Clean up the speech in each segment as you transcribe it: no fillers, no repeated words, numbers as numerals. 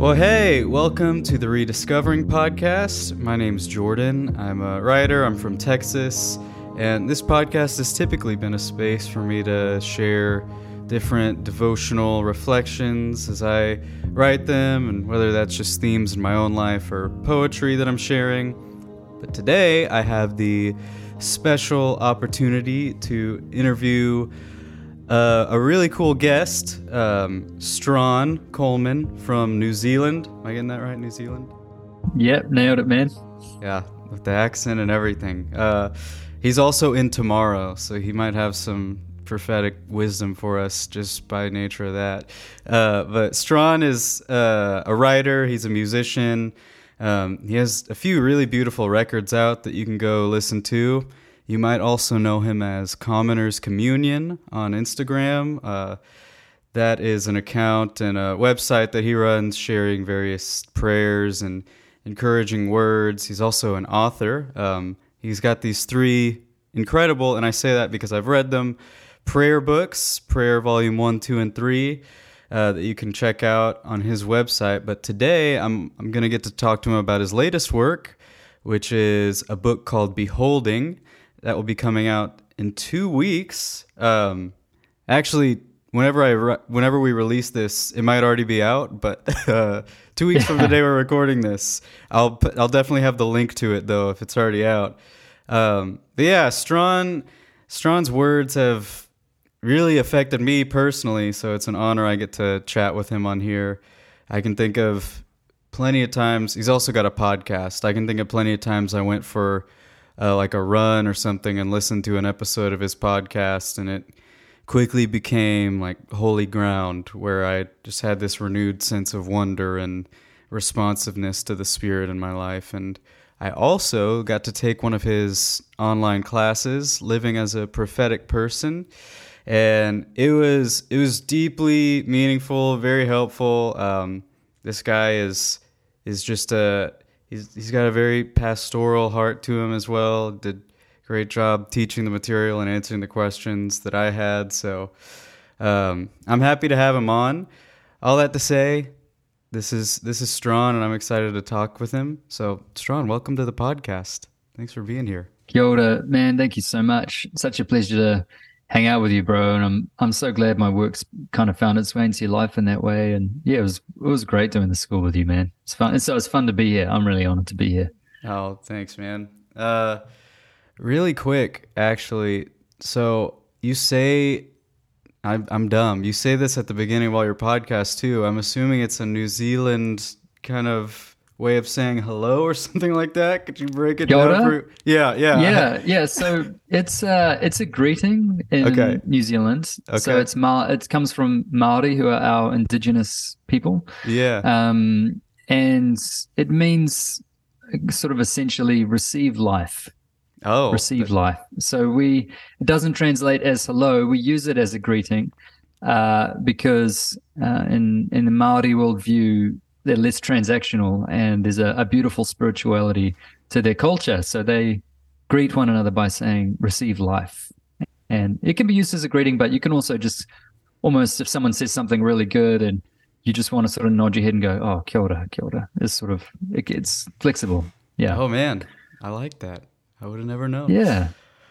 Well, hey, welcome to the Rediscovering Podcast. My name's Jordan. I'm a writer. I'm from Texas. And this podcast has typically been a space for me to share different devotional reflections as I write them, and whether that's just themes in my own life or poetry that I'm sharing. But today I have the special opportunity to interview a really cool guest, Strawn Coleman from New Zealand. Am I getting that right, New Zealand? Yep, nailed it, man. Yeah, with the accent and everything. He's also in Tomorrow, so he might have some prophetic wisdom for us just by nature of that. But Strawn is a writer. He's a musician. He has a few really beautiful records out that you can go listen to. You might also know him as Commoner's Communion on Instagram. That is an account and a website that he runs sharing various prayers and encouraging words. He's also an author. He's got these three incredible, and I say that because I've read them, prayer books, Prayer Volume 1, 2, and 3, that you can check out on his website. But today I'm going to get to talk to him about his latest work, which is a book called Beholding. That will be coming out in 2 weeks. Actually, whenever we release this, it might already be out. But 2 weeks from the day we're recording this, I'll definitely have the link to it though if it's already out. But yeah, Strawn's words have really affected me personally. So it's an honor I get to chat with him on here. I can think of plenty of times. He's also got a podcast. I can think of plenty of times I went for like a run or something and listened to an episode of his podcast, and it quickly became like holy ground where I just had this renewed sense of wonder and responsiveness to the Spirit in my life. And I also got to take one of his online classes, Living as a Prophetic Person, and it was deeply meaningful, very helpful. This guy is just He's got a very pastoral heart to him as well. Did a great job teaching the material and answering the questions that I had. So I'm happy to have him on. All that to say, this is Strawn, and I'm excited to talk with him. So Strawn, welcome to the podcast. Thanks for being here. Kia ora, man. Thank you so much. Such a pleasure to hang out with you, bro. And I'm so glad my work's kind of found its way into your life in that way. And yeah, it was great doing the school with you, man. It's fun. It's fun to be here. I'm really honored to be here. Oh, thanks, man. Really quick, actually. So you say, I'm dumb. You say this at the beginning of all your podcasts too. I'm assuming it's a New Zealand kind of way of saying hello or something like that. Could you break it down? Yeah. So it's a greeting in New Zealand. Okay. So it comes from Maori, who are our indigenous people. Yeah. And it means sort of essentially receive life. Oh. Receive life. So it doesn't translate as hello. We use it as a greeting because in the Maori worldview, they're less transactional, and there's a beautiful spirituality to their culture. So they greet one another by saying, receive life. And it can be used as a greeting, but you can also just almost, if someone says something really good and you just want to sort of nod your head and go, oh, kia ora, kia ora. It's sort of, it's flexible. Yeah. Oh, man. I like that. I would have never known. Yeah.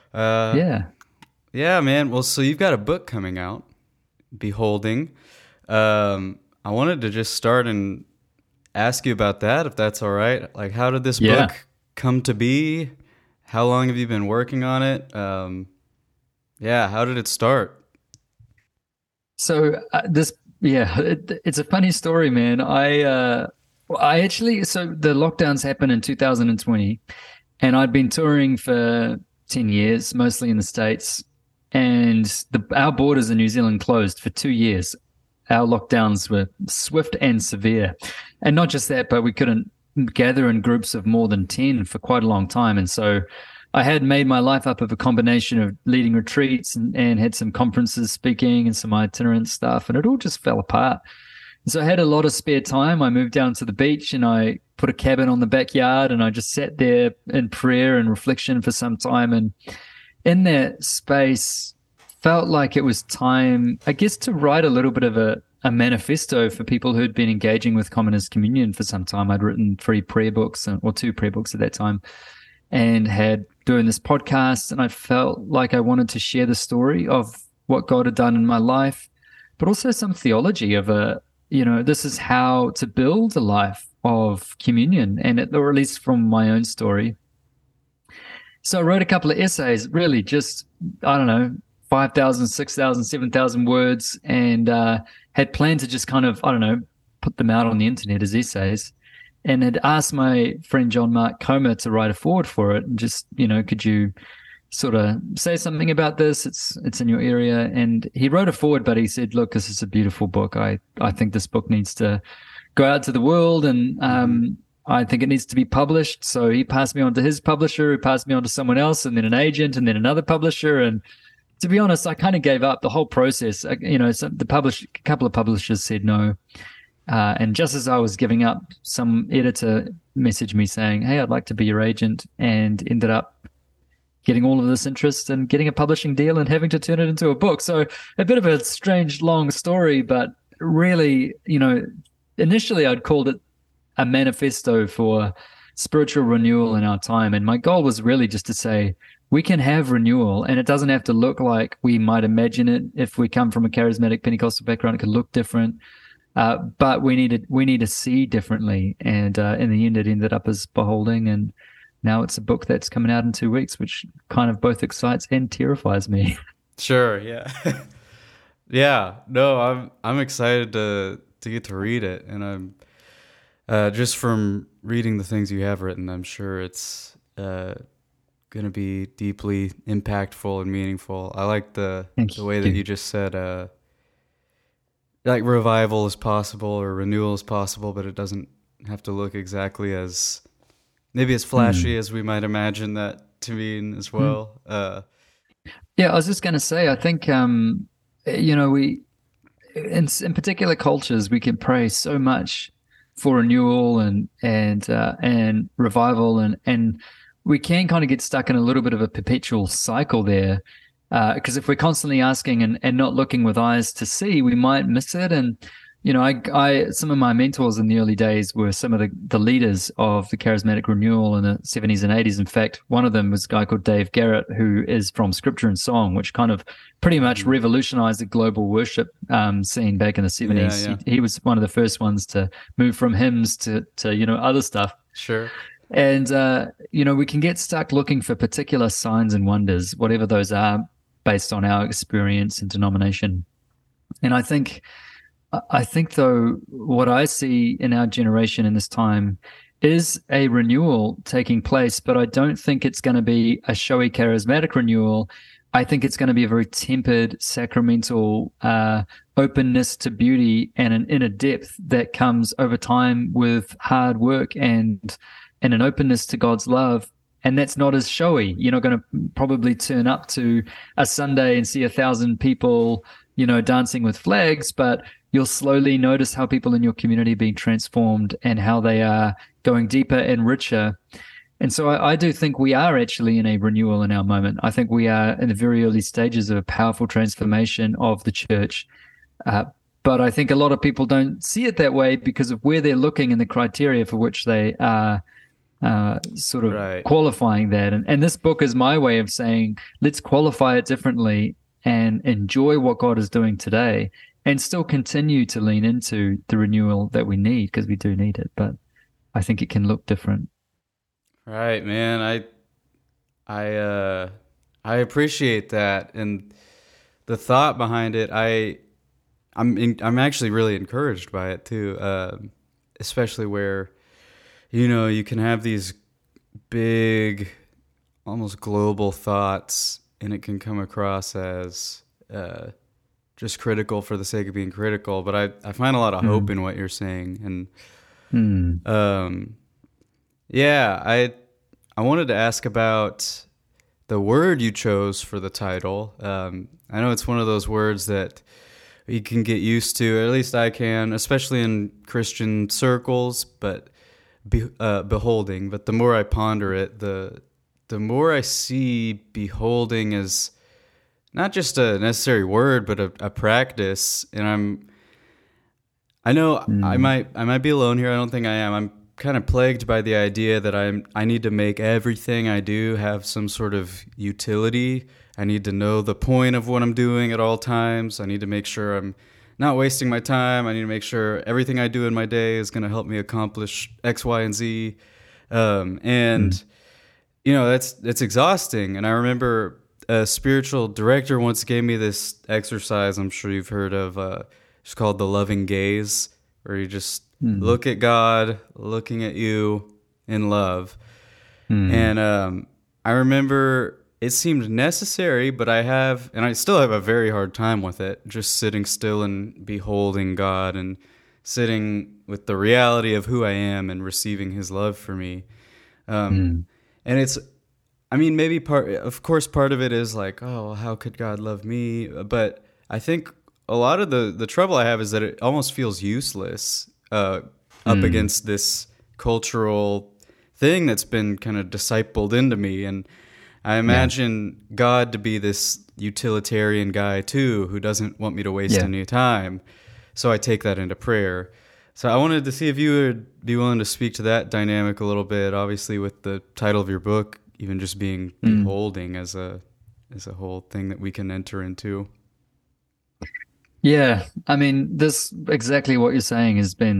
Yeah, man. Well, so you've got a book coming out, Beholding. I wanted to just start and ask you about that, if that's all right. Like, how did this book come to be? How long have you been working on it? How did it start? So it's a funny story, man. I actually, so the lockdowns happened in 2020, and I'd been touring for 10 years, mostly in the States, and our borders in New Zealand closed for 2 years. Our lockdowns were swift and severe. And not just that, but we couldn't gather in groups of more than 10 for quite a long time. And so I had made my life up of a combination of leading retreats and had some conferences speaking and some itinerant stuff, and it all just fell apart. And so I had a lot of spare time. I moved down to the beach and I put a cabin on the backyard, and I just sat there in prayer and reflection for some time. And in that space, felt like it was time, I guess, to write a little bit of a a manifesto for people who'd been engaging with Communist Communion for some time. I'd written 3 prayer books or 2 prayer books at that time, and had doing this podcast. And I felt like I wanted to share the story of what God had done in my life, but also some theology of this is how to build a life of communion, or at least from my own story. So I wrote a couple of essays, really just, I don't know, 5,000, 6,000, 7,000 words, and had planned to just kind of, I don't know, put them out on the internet as essays, and had asked my friend John Mark Comer to write a foreword for it, and just, could you sort of say something about this? It's in your area. And he wrote a foreword, but he said, look, this is a beautiful book. I think this book needs to go out to the world, and I think it needs to be published. So he passed me on to his publisher, who passed me on to someone else, and then an agent, and then another publisher. And to be honest, I kind of gave up the whole process. So a couple of publishers said no. And just as I was giving up, some editor messaged me saying, hey, I'd like to be your agent, and ended up getting all of this interest and getting a publishing deal and having to turn it into a book. So a bit of a strange, long story, but really, initially I'd called it a manifesto for spiritual renewal in our time. And my goal was really just to say, we can have renewal, and it doesn't have to look like we might imagine it. If we come from a charismatic Pentecostal background, it could look different. But we need to see differently. And in the end, it ended up as Beholding. And now it's a book that's coming out in 2 weeks, which kind of both excites and terrifies me. Sure. Yeah. Yeah. No, I'm excited to get to read it. And I'm, just from reading the things you have written, I'm sure it's going to be deeply impactful and meaningful. I like the way that you just said, like revival is possible or renewal is possible, but it doesn't have to look exactly as maybe as flashy as we might imagine that to mean as well. Yeah, I was just going to say, I think, we, in particular cultures, we can pray so much for renewal and revival, and we can kind of get stuck in a little bit of a perpetual cycle there, because if we're constantly asking and not looking with eyes to see, we might miss it. And I some of my mentors in the early days were some of the leaders of the charismatic renewal in the 70s and 80s. In fact, one of them was a guy called Dave Garrett, who is from Scripture and Song, which kind of pretty much revolutionized the global worship scene back in the 70s. Yeah. He was one of the first ones to move from hymns to other stuff. Sure. And we can get stuck looking for particular signs and wonders, whatever those are, based on our experience and denomination. And I think though, what I see in our generation in this time is a renewal taking place, but I don't think it's going to be a showy charismatic renewal. I think it's going to be a very tempered, sacramental openness to beauty and an inner depth that comes over time with hard work and an openness to God's love. And that's not as showy. You're not going to probably turn up to a Sunday and see 1,000 people, dancing with flags, but you'll slowly notice how people in your community are being transformed and how they are going deeper and richer. And so I do think we are actually in a renewal in our moment. I think we are in the very early stages of a powerful transformation of the church. But I think a lot of people don't see it that way because of where they're looking and the criteria for which they are sort of qualifying that. And this book is my way of saying, let's qualify it differently and enjoy what God is doing today and still continue to lean into the renewal that we need, because we do need it. But I think it can look different. Right, man. I appreciate that. And the thought behind it, I'm actually really encouraged by it too. Especially where, you can have these big, almost global thoughts, and it can come across as just critical for the sake of being critical. But I find a lot of hope in what you're saying. And I wanted to ask about the word you chose for the title. I know it's one of those words that you can get used to, or at least I can, especially in Christian circles, but beholding. But the more I ponder it, the more I see beholding as not just a necessary word, but a practice. And I know Mm. I might be alone here. I don't think I am. I'm kind of plagued by the idea that I need to make everything I do have some sort of utility. I need to know the point of what I'm doing at all times. I need to make sure I'm not wasting my time. I need to make sure everything I do in my day is going to help me accomplish X, Y, and Z. Mm. And you know, that's exhausting. And I remember a spiritual director once gave me this exercise. I'm sure you've heard of. It's called the loving gaze, where you just Mm. look at God looking at you in love. Mm. And I remember it seemed necessary, but and I still have a very hard time with it, just sitting still and beholding God and sitting with the reality of who I am and receiving his love for me. Um, Mm. and it's, I mean, maybe of course, part of it is like, oh, well, how could God love me? But I think a lot of the trouble I have is that it almost feels useless up Mm. against this cultural thing that's been kind of discipled into me. And I Yeah. imagine God to be this utilitarian guy too, who doesn't want me to waste Yeah. any time. So I take that into prayer. So I wanted to see if you would be willing to speak to that dynamic a little bit. Obviously, with the title of your book, even just being Mm. beholding as a whole thing that we can enter into. Yeah. I mean, this exactly what you're saying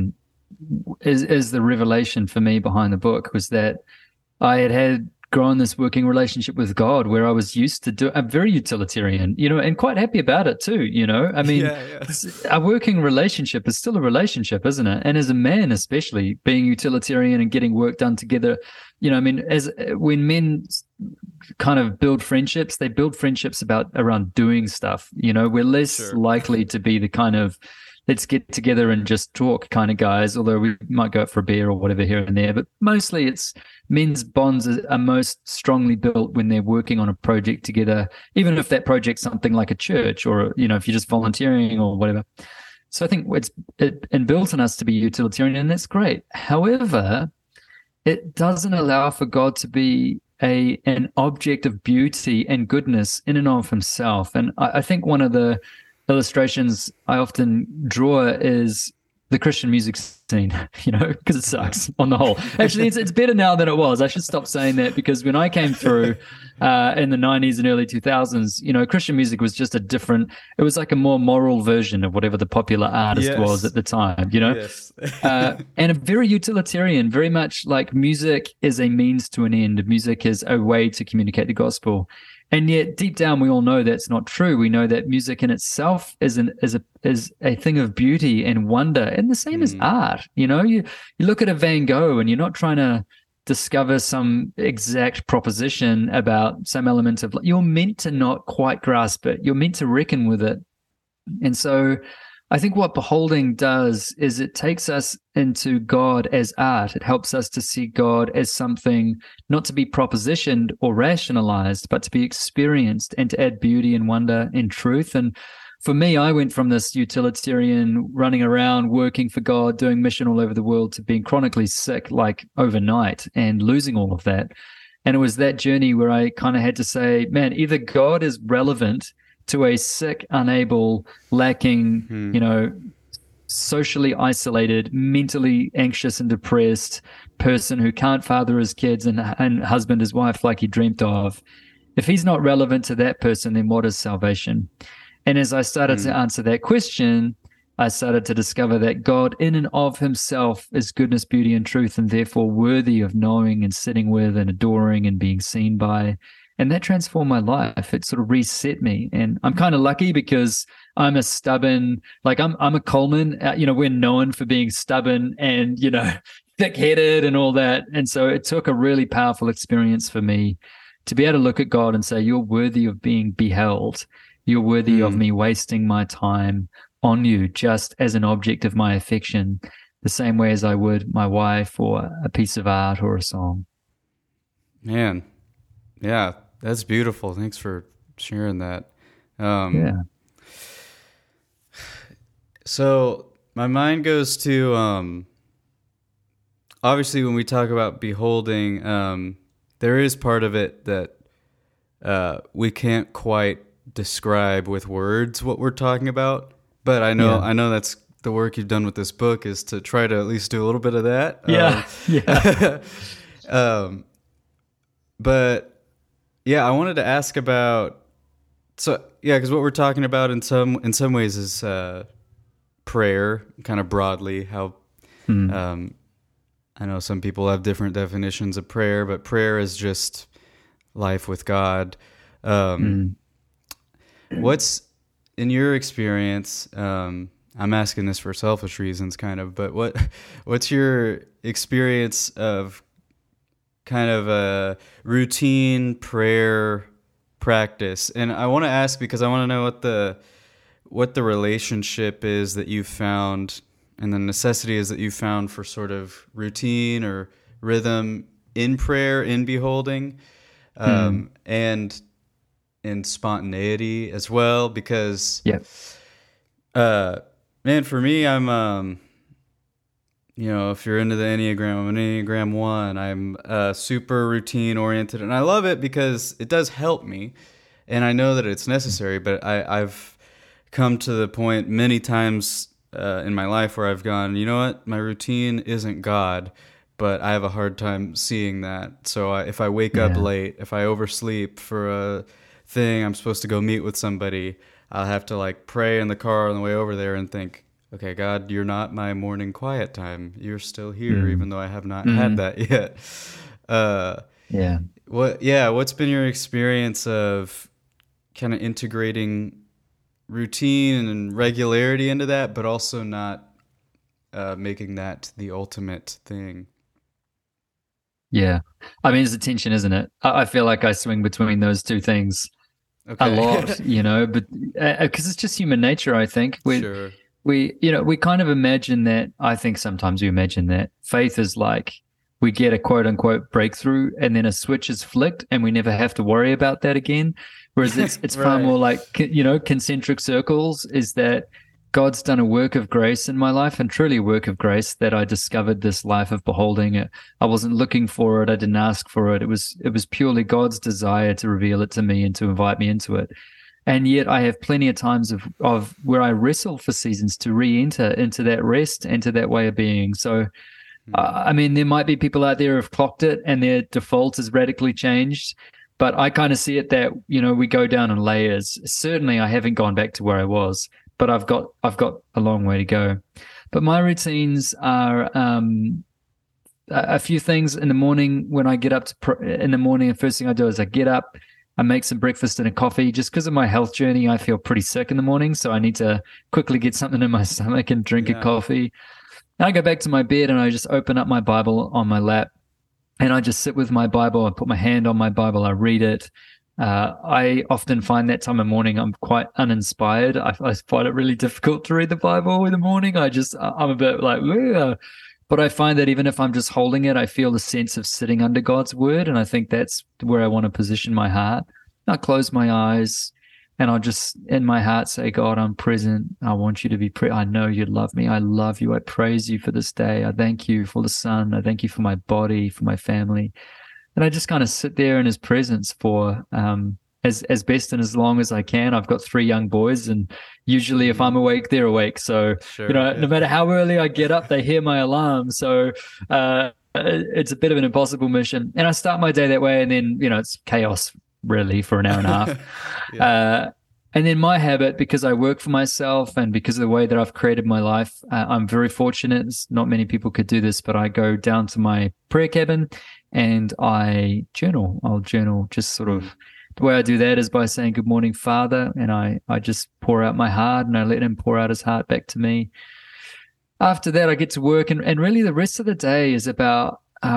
is the revelation for me behind the book was that I had grown this working relationship with God where I was used to do. I'm very utilitarian, and quite happy about it too. I mean, Yeah, yeah. a working relationship is still a relationship, isn't it? And as a man, especially being utilitarian and getting work done together, I mean, as when men kind of build friendships, they build friendships around doing stuff. We're less Sure. likely to be the kind of let's get together and just talk kind of guys, although we might go out for a beer or whatever here and there. But mostly it's men's bonds are most strongly built when they're working on a project together, even if that project's something like a church or, if you're just volunteering or whatever. So I think it's built in us to be utilitarian, and that's great. However, it doesn't allow for God to be an object of beauty and goodness in and of himself. And I think one of the illustrations I often draw is the Christian music scene, because it sucks on the whole. Actually, it's better now than it was. I should stop saying that because when I came through in the 90s and early 2000s, Christian music was just it was like a more moral version of whatever the popular artist was Yes. at the time, Yes. and a very utilitarian, very much like music is a means to an end. Music is a way to communicate the gospel. And yet, deep down, we all know that's not true. We know that music in itself is a thing of beauty and wonder, and the same as Mm. art. You look at a Van Gogh, and you're not trying to discover some exact proposition about some element of. You're meant to not quite grasp it. You're meant to reckon with it. And so I think what beholding does is it takes us into God as art. It helps us to see God as something not to be propositioned or rationalized, but to be experienced and to add beauty and wonder and truth. And for me, I went from this utilitarian running around, working for God, doing mission all over the world to being chronically sick like overnight and losing all of that. And it was that journey where I kind of had to say, man, either God is relevant to a sick, unable, lacking, Hmm. socially isolated, mentally anxious and depressed person who can't father his kids and husband his wife like he dreamt of. If he's not relevant to that person, then what is salvation? And as I started Hmm. to answer that question, I started to discover that God in and of himself is goodness, beauty, and truth, and therefore worthy of knowing and sitting with and adoring and being seen by. And that transformed my life. It sort of reset me. And I'm kind of lucky because I'm a stubborn, like I'm a Coleman. We're known for being stubborn and, thick-headed and all that. And so it took a really powerful experience for me to be able to look at God and say, you're worthy of being beheld. You're worthy of Hmm. me wasting my time on you just as an object of my affection, the same way as I would my wife or a piece of art or a song. Man, yeah, that's beautiful. Thanks for sharing that. Yeah. So my mind goes to obviously when we talk about beholding, there is part of it that we can't quite describe with words what we're talking about. But Yeah. I know that's the work you've done with this book is to try to at least do a little bit of that. Yeah, yeah. But yeah, I wanted to ask about, so yeah, because what we're talking about in some ways is prayer, kind of broadly. How I know some people have different definitions of prayer, but prayer is just life with God. What's in your experience? I'm asking this for selfish reasons, kind of, but what's your experience of kind of a routine prayer practice? And I want to ask because I want to know what the relationship is that you found and the necessity is that you found for sort of routine or rhythm in prayer, in beholding, and in spontaneity as well. Because, man, for me, I'm, if you're into the Enneagram, I'm an Enneagram 1. I'm super routine oriented, and I love it because it does help me, and I know that it's necessary. But I've come to the point many times in my life where I've gone, you know what, my routine isn't God, but I have a hard time seeing that. So if I wake up late, if I oversleep for a thing, I'm supposed to go meet with somebody, I'll have to like pray in the car on the way over there and think, okay, God, you're not my morning quiet time. You're still here, even though I have not had that yet. What's been your experience of kind of integrating routine and regularity into that, but also not making that the ultimate thing? Yeah. I mean, it's a tension, isn't it? I feel like I swing between those two things a lot, but because it's just human nature, I think. We kind of imagine that, I think sometimes we imagine that faith is like we get a quote unquote breakthrough and then a switch is flicked and we never have to worry about that again. Whereas it's far more like, concentric circles, is that God's done a work of grace in my life, and truly a work of grace, that I discovered this life of beholding it. I wasn't looking for it. I didn't ask for it. It was purely God's desire to reveal it to me and to invite me into it. And yet I have plenty of times of where I wrestle for seasons to re-enter into that rest, into that way of being. So, I mean, there might be people out there who've clocked it and their default has radically changed. But I kind of see it that, we go down in layers. Certainly I haven't gone back to where I was, but I've got a long way to go. But my routines are a few things in the morning. When I get up in the morning, the first thing I do is I get up, I make some breakfast and a coffee. Just because of my health journey, I feel pretty sick in the morning, so I need to quickly get something in my stomach and drink a coffee. And I go back to my bed and I just open up my Bible on my lap. And I just sit with my Bible. I put my hand on my Bible. I read it. I often find that time of morning I'm quite uninspired. I find it really difficult to read the Bible in the morning. I'm a bit like, ugh. But I find that even if I'm just holding it, I feel the sense of sitting under God's word. And I think that's where I want to position my heart. I close my eyes and I'll just in my heart say, God, I'm present. I want you to be I know you love me. I love you. I praise you for this day. I thank you for the sun. I thank you for my body, for my family. And I just kind of sit there in his presence for as best and as long as I can. I've got 3 young boys, and usually if I'm awake, they're awake. So, no matter how early I get up, they hear my alarm. So it's a bit of an impossible mission. And I start my day that way, and then, it's chaos really for an hour and a half. And then my habit, because I work for myself and because of the way that I've created my life, I'm very fortunate. Not many people could do this, but I go down to my prayer cabin and I journal. I'll journal just sort of. The way I do that is by saying, good morning, Father. And I just pour out my heart and I let him pour out his heart back to me. After that, I get to work. And really the rest of the day is about,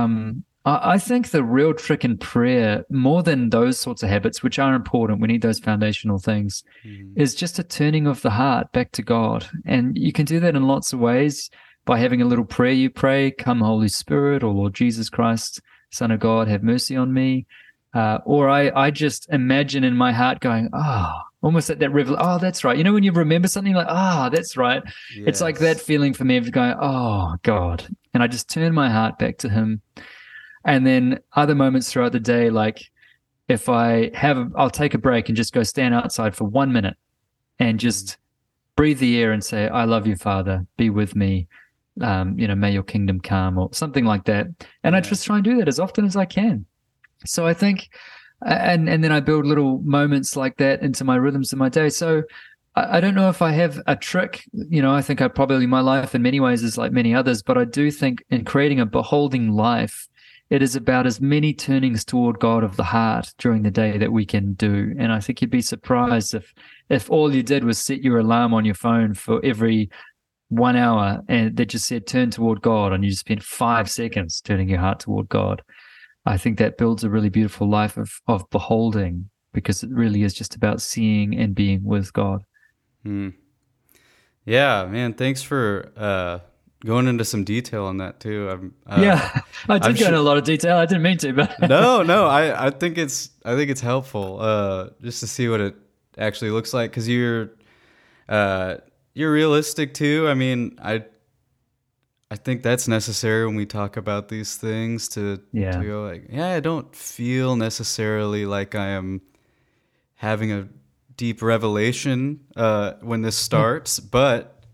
I think the real trick in prayer, more than those sorts of habits, which are important, we need those foundational things, is just a turning of the heart back to God. And you can do that in lots of ways. By having a little prayer you pray, come Holy Spirit, or Lord Jesus Christ, Son of God, have mercy on me. Or I just imagine in my heart going, almost at that revel. Oh, that's right. When you remember something like, that's right. Yes. It's like that feeling for me of going, oh, God. And I just turn my heart back to him. And then other moments throughout the day, like if I'll take a break and just go stand outside for 1 minute and just breathe the air and say, I love you, Father, be with me. May your kingdom come, or something like that. And I Yeah. just try and do that as often as I can. So I think, and then I build little moments like that into my rhythms in my day. So I don't know if I have a trick. I think I probably, my life in many ways is like many others, but I do think in creating a beholding life, it is about as many turnings toward God of the heart during the day that we can do. And I think you'd be surprised if all you did was set your alarm on your phone for every 1 hour and that just said turn toward God, and you just spent 5 seconds turning your heart toward God. I think that builds a really beautiful life of beholding, because it really is just about seeing and being with God. Hmm. Yeah, man. Thanks for going into some detail on that too. Yeah, I I'm did go sure. into a lot of detail. I didn't mean to, but No. I think it's helpful just to see what it actually looks like, because you're realistic too. I mean, I think that's necessary when we talk about these things to yeah. go like, yeah, I don't feel necessarily like I am having a deep revelation when this starts, but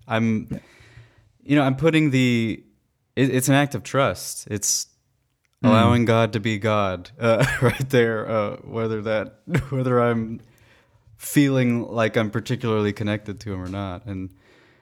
I'm putting it's an act of trust. It's allowing God to be God right there, whether I'm feeling like I'm particularly connected to him or not. And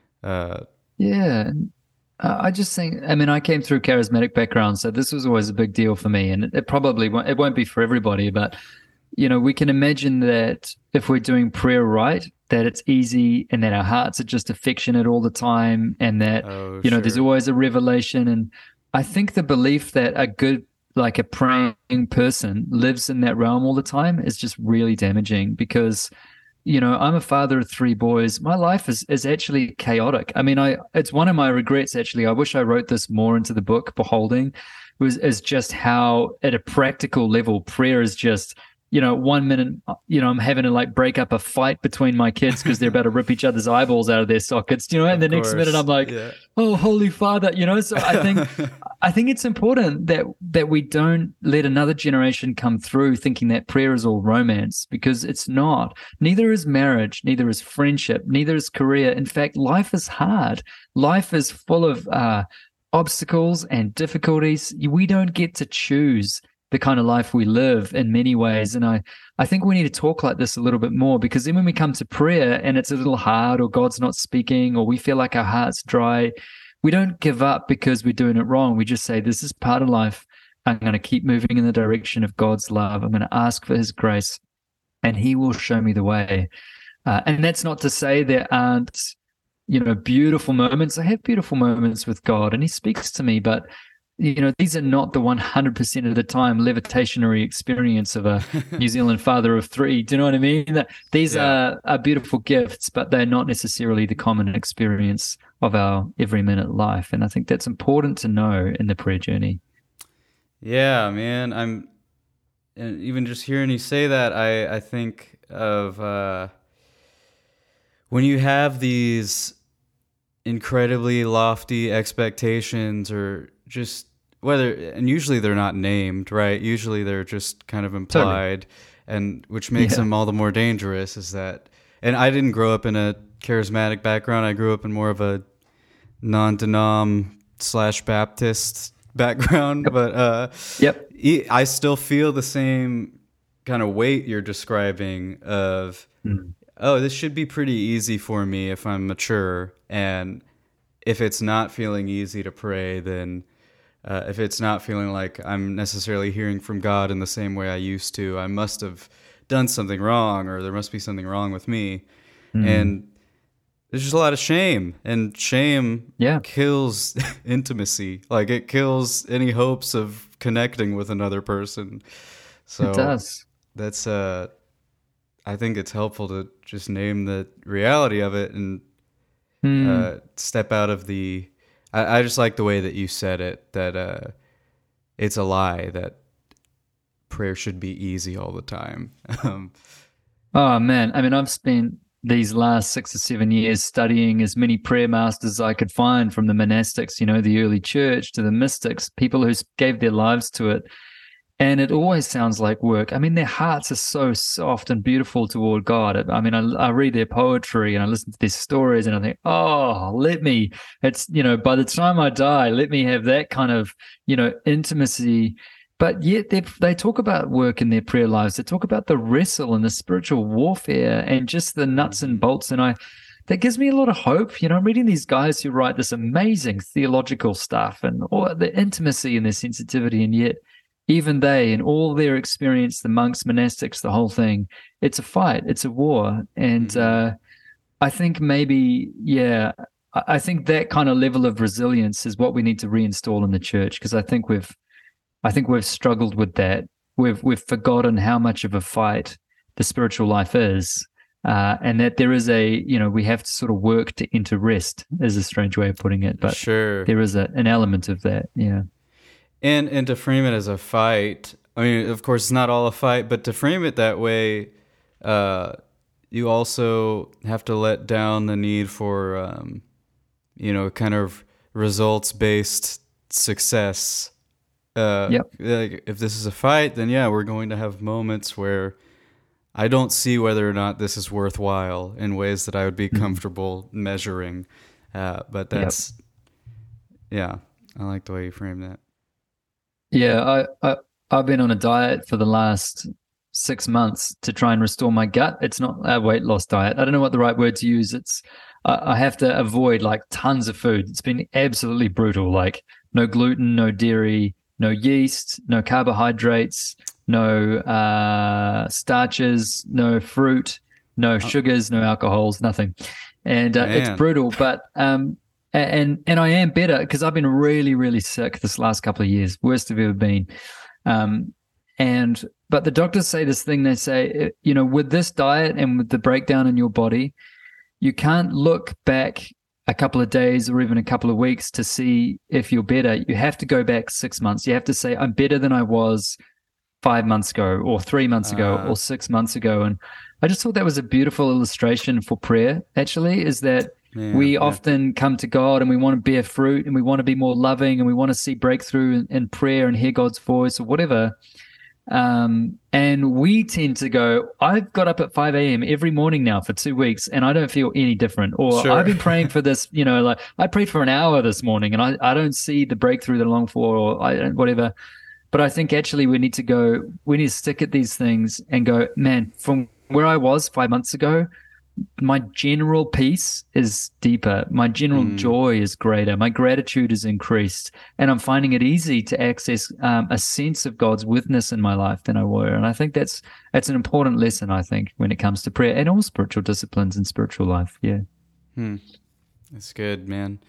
Yeah. I just think, I mean, I came through charismatic background, so this was always a big deal for me. And it probably it won't be for everybody, but, we can imagine that if we're doing prayer right, that it's easy and that our hearts are just affectionate all the time, and that, oh, there's sure. always a revelation. And I think the belief that like a praying person lives in that realm all the time is just really damaging, because I'm a father of three boys. My life is actually chaotic. I mean, it's one of my regrets actually. I wish I wrote this more into the book, Beholding, is just how at a practical level, prayer is just, 1 minute, I'm having to like break up a fight between my kids because they're about to rip each other's eyeballs out of their sockets, and Of the next minute I'm course. like, Yeah. oh, Holy Father, so I think it's important that we don't let another generation come through thinking that prayer is all romance, because it's not. Neither is marriage, neither is friendship, neither is career. In fact, life is hard. Life is full of obstacles and difficulties. We don't get to choose the kind of life we live in many ways. And I think we need to talk like this a little bit more, because then when we come to prayer and it's a little hard, or God's not speaking, or we feel like our heart's dry, we don't give up because we're doing it wrong. We just say, this is part of life. I'm going to keep moving in the direction of God's love. I'm going to ask for his grace, and he will show me the way. And that's not to say there aren't, beautiful moments. I have beautiful moments with God, and he speaks to me, but these are not the 100% of the time levitationary experience of a New Zealand father of three. Do you know what I mean? These Yeah. are beautiful gifts, but they're not necessarily the common experience of our every minute life. And I think that's important to know in the prayer journey. Yeah, man. And even just hearing you say that, I think of when you have these incredibly lofty expectations, or just and usually they're not named, right? Usually they're just kind of Totally. implied, and which makes Yeah. them all the more dangerous is that, and I didn't grow up in a charismatic background. I grew up in more of a non-denom / Baptist background, Yep. but Yep. I still feel the same kind of weight you're describing of, Mm. oh, this should be pretty easy for me if I'm mature. And if it's not feeling easy to pray, then if it's not feeling like I'm necessarily hearing from God in the same way I used to, I must have done something wrong, or there must be something wrong with me. Mm. And there's just a lot of shame, and shame Yeah, kills intimacy. Like, it kills any hopes of connecting with another person. it So does. that's I think it's helpful to just name the reality of it, and Mm. step out of the. I just like the way that you said it, that it's a lie that prayer should be easy all the time. Oh man, I mean, I've spent these last 6 or 7 years studying as many prayer masters as I could find, from the monastics, the early church, to the mystics, people who gave their lives to it. And it always sounds like work. I mean, their hearts are so soft and beautiful toward God. I mean, I read their poetry and I listen to their stories and I think, oh, by the time I die, let me have that kind of, intimacy. But yet they talk about work in their prayer lives. They talk about the wrestle and the spiritual warfare and just the nuts and bolts. And that gives me a lot of hope. I'm reading these guys who write this amazing theological stuff and all the intimacy and their sensitivity. And yet, even they, in all their experience, the monks, monastics, the whole thing, it's a fight, it's a war. And I think maybe, I think that kind of level of resilience is what we need to reinstall in the church, because I think we've struggled with that. We've forgotten how much of a fight the spiritual life is, and that there is we have to sort of work to enter rest, is a strange way of putting it, but Sure. there is an element of that. Yeah. And to frame it as a fight, I mean, of course, it's not all a fight, but to frame it that way, you also have to let down the need for, kind of results-based success. Yep. Like if this is a fight, then yeah, we're going to have moments where I don't see whether or not this is worthwhile in ways that I would be comfortable measuring. But that's, I like the way you frame that. Yeah, I've been on a diet for the last 6 months to try and restore my gut. It's not a weight loss diet. I don't know what the right word to use. I have to avoid like tons of food. It's been absolutely brutal. Like no gluten, no dairy, no yeast, no carbohydrates, no starches, no fruit, no sugars, no alcohols, nothing. And it's brutal, but and I am better because I've been really, really sick this last couple of years, worst I've ever been. But the doctors say this thing, they say, with this diet and with the breakdown in your body, you can't look back a couple of days or even a couple of weeks to see if you're better. You have to go back 6 months. You have to say, I'm better than I was 5 months ago or 3 months ago or 6 months ago. And I just thought that was a beautiful illustration for prayer, actually, is that we often come to God and we want to bear fruit and we want to be more loving and we want to see breakthrough in prayer and hear God's voice or whatever. And we tend to go, I've got up at 5 a.m. every morning now for 2 weeks and I don't feel any different. Or I've been praying for this, like I prayed for an hour this morning and I don't see the breakthrough that I long for or whatever. But I think actually we need to stick at these things and go, man, from where I was 5 months ago, my general peace is deeper. My general joy is greater. My gratitude is increased. And I'm finding it easy to access a sense of God's witness in my life than I were. And I think that's an important lesson, I think, when it comes to prayer and all spiritual disciplines and spiritual life. Yeah. That's good, man.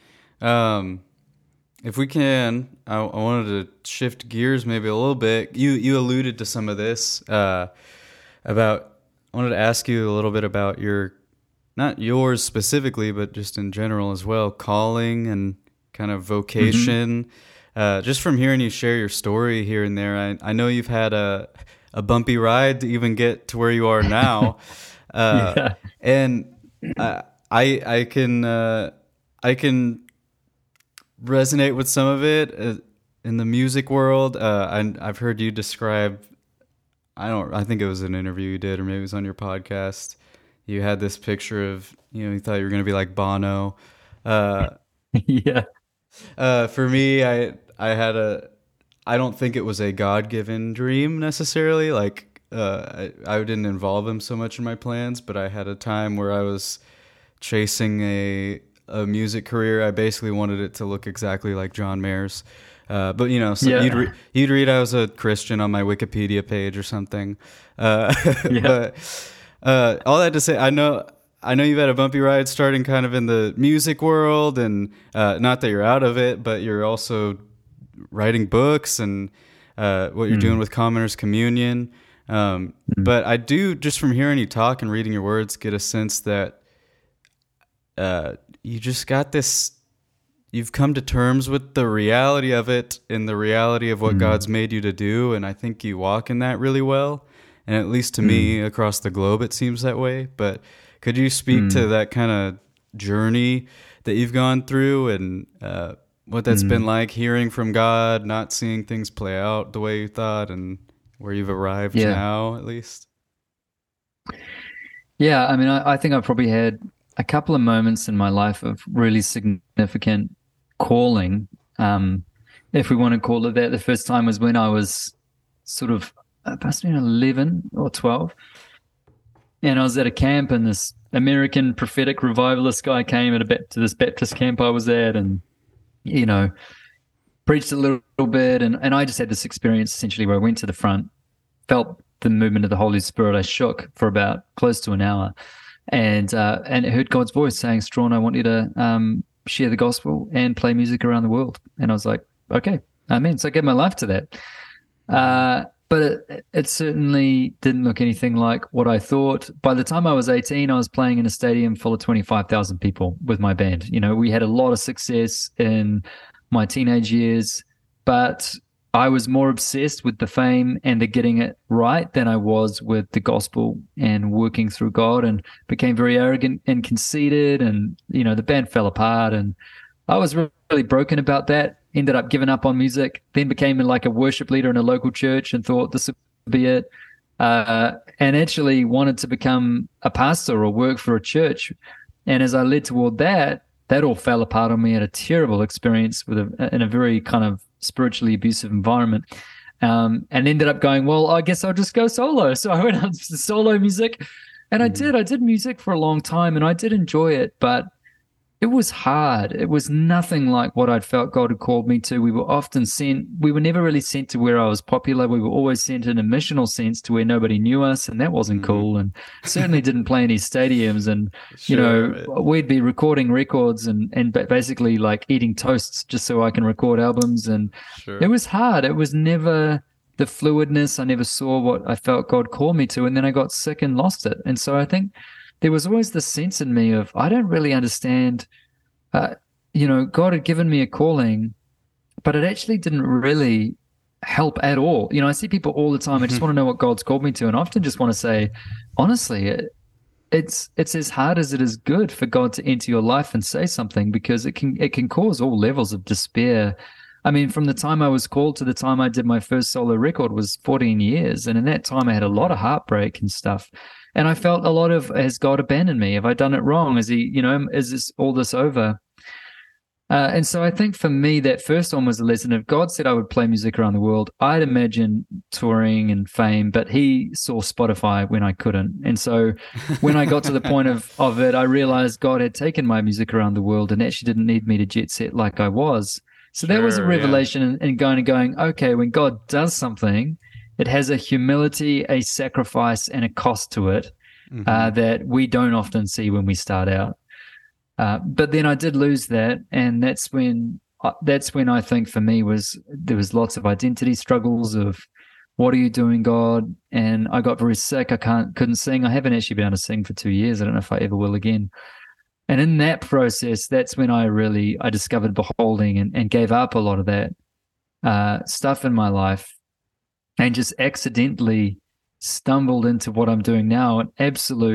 If we can, I wanted to shift gears maybe a little bit. You alluded to some of this I wanted to ask you a little bit about not yours specifically, but just in general as well, calling and kind of vocation. Just from hearing you share your story here and there, I know you've had a bumpy ride to even get to where you are now. And I can resonate with some of it in the music world. I've heard you describe, I think it was an interview you did, or maybe it was on your podcast. You had this picture of, you thought you were going to be like Bono. Yeah. For me, I don't think it was a God-given dream necessarily. Like, I didn't involve him so much in my plans, but I had a time where I was chasing a music career. I basically wanted it to look exactly like John Mayer's. But you'd read I was a Christian on my Wikipedia page or something. But all that to say, I know you've had a bumpy ride starting kind of in the music world, and not that you're out of it, but you're also writing books and what you're doing with Commoners Communion. But I do, just from hearing you talk and reading your words, get a sense that you just got this. You've come to terms with the reality of it and the reality of what God's made you to do, and I think you walk in that really well. And at least to me, across the globe, it seems that way. But could you speak to that kind of journey that you've gone through and what that's been like, hearing from God, not seeing things play out the way you thought, and where you've arrived Yeah. now, at least. Yeah, I mean, I think I probably had a couple of moments in my life of really significant calling, if we want to call it that. The first time was when I was sort of, must have been 11 or 12, and I was at a camp, and this American prophetic revivalist guy came to this Baptist camp I was at, and you know, preached a little bit, and I just had this experience essentially where I went to the front, felt the movement of the Holy Spirit. I shook for about close to an hour, and heard God's voice saying, "Strawn, I want you to share the gospel and play music around the world." And I was like, "Okay, amen." So I gave my life to that. But it certainly didn't look anything like what I thought. By the time I was 18, I was playing in a stadium full of 25,000 people with my band. You know, we had a lot of success in my teenage years, but I was more obsessed with the fame and the getting it right than I was with the gospel and working through God, and became very arrogant and conceited. And, you know, the band fell apart, and I was really broken about that. Ended up giving up on music, then became like a worship leader in a local church and thought this would be it. And actually wanted to become a pastor or work for a church. And as I led toward that, that all fell apart on me. At a terrible experience in a very kind of spiritually abusive environment. And ended up going, well, I guess I'll just go solo. So I went on to solo music, and I did music for a long time, and I did enjoy it, but it was hard. It was nothing like what I'd felt God had called me to. We were never really sent to where I was popular. We were always sent in a missional sense to where nobody knew us, and that wasn't cool, and certainly didn't play any stadiums. And, we'd be recording records and basically like eating toasts just so I can record albums. And it was hard. It was never the fluidness. I never saw what I felt God called me to. And then I got sick and lost it. And so I think there was always this sense in me of, I don't really understand, God had given me a calling, but it actually didn't really help at all. You know, I see people all the time. I just want to know what God's called me to. And I often just want to say, honestly, it's as hard as it is good for God to enter your life and say something, because it can cause all levels of despair. I mean, from the time I was called to the time I did my first solo record was 14 years. And in that time, I had a lot of heartbreak and stuff. And I felt a lot of, has God abandoned me? Have I done it wrong? Is this all this over? And so I think for me, that first one was a lesson of God said I would play music around the world. I'd imagine touring and fame, but he saw Spotify when I couldn't. And so when I got to the point of it, I realized God had taken my music around the world and actually didn't need me to jet set like I was. So that was a revelation, and going, okay, when God does something, it has a humility, a sacrifice, and a cost to it that we don't often see when we start out. But then I did lose that, and that's when I think for me there was lots of identity struggles of, what are you doing, God? And I got very sick. I couldn't sing. I haven't actually been able to sing for 2 years. I don't know if I ever will again. And in that process, that's when I discovered beholding and gave up a lot of that stuff in my life, and just accidentally stumbled into what I'm doing now. It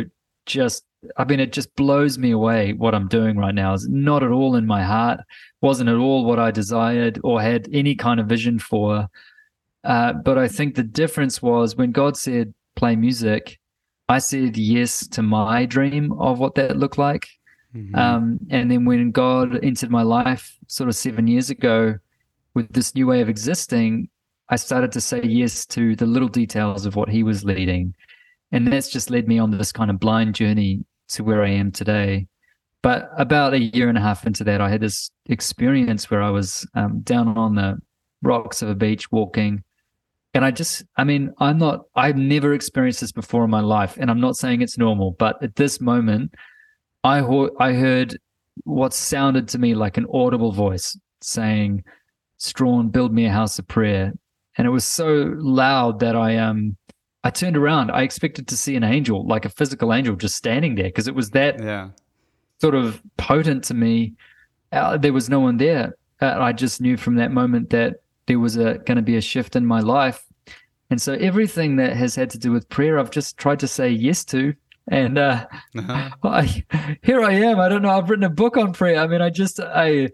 just blows me away what I'm doing right now. It's not at all in my heart, wasn't at all what I desired or had any kind of vision for. But I think the difference was when God said, play music, I said yes to my dream of what that looked like. And then when God entered my life sort of 7 years ago with this new way of existing, I started to say yes to the little details of what he was leading. And that's just led me on this kind of blind journey to where I am today. But about a year and a half into that, I had this experience where I was down on the rocks of a beach walking. And I've never experienced this before in my life. And I'm not saying it's normal, but at this moment, I heard what sounded to me like an audible voice saying, Strawn, build me a house of prayer. And it was so loud that I turned around. I expected to see an angel, like a physical angel, just standing there, because it was that sort of potent to me. There was no one there. I just knew from that moment that there was going to be a shift in my life. And so everything that has had to do with prayer, I've just tried to say yes to. And here I am. I don't know. I've written a book on prayer. I mean,